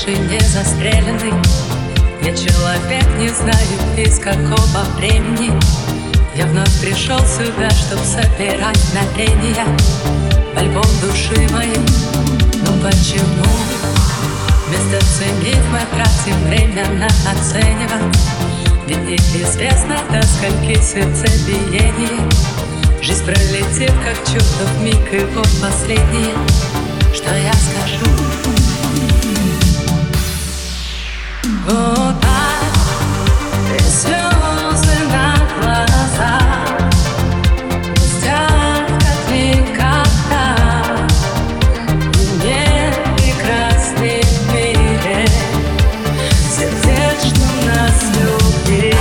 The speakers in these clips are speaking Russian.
больше не застреленный. Я человек, не знаю из какого времени. Я вновь пришел сюда, чтоб собирать мгновения в альбом души моей. Но почему вместо ценить мы тратим время на оценивать? Ведь неизвестно, до скольки сердцебиений жизнь пролетит, как чертов миг, и вот последнее, что я скажу. Вот так, и слезы на глазах блестят, как никогда. И нет прекрасней в мире сердец, что нас любили.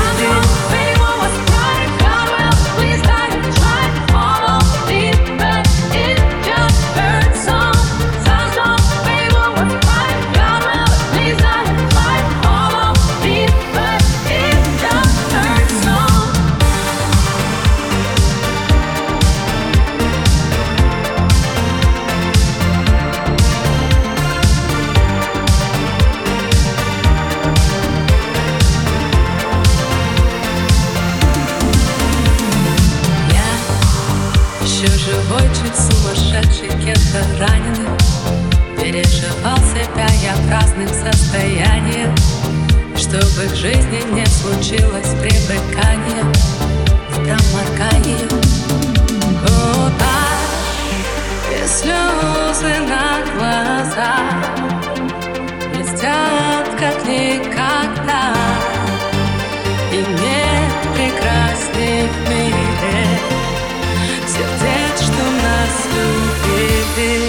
Живой, чуть сумасшедший, кем-то раненый, переживал себя я в разных состояниях. Чтобы в жизни не случилось привыкания к проморганию. Удар и слезы на глазах блестят, как никогда. И нет прекрасней в мире сердец, что нас любили.